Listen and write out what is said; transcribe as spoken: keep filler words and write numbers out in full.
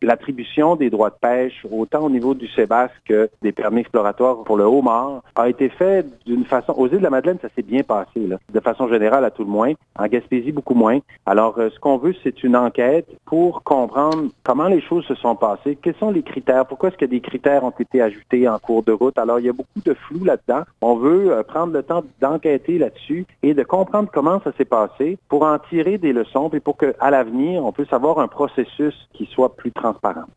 l'attribution des droits de pêche, autant au niveau du Sébastien que des permis exploratoires pour le homard, a été fait d'une façon... Aux îles de la Madeleine, ça s'est bien passé, là, de façon générale à tout le moins. En Gaspésie, beaucoup moins. Alors, euh, ce qu'on veut, c'est une enquête pour comprendre comment les choses se sont passées, quels sont les critères, pourquoi est-ce que des critères ont été ajoutés en cours de route. Alors, il y a beaucoup de flou là-dedans. On veut euh, prendre le temps d'enquêter là-dessus et de comprendre comment ça s'est passé pour en tirer des leçons et pour qu'à l'avenir, on puisse avoir un processus qui soit plus transparent.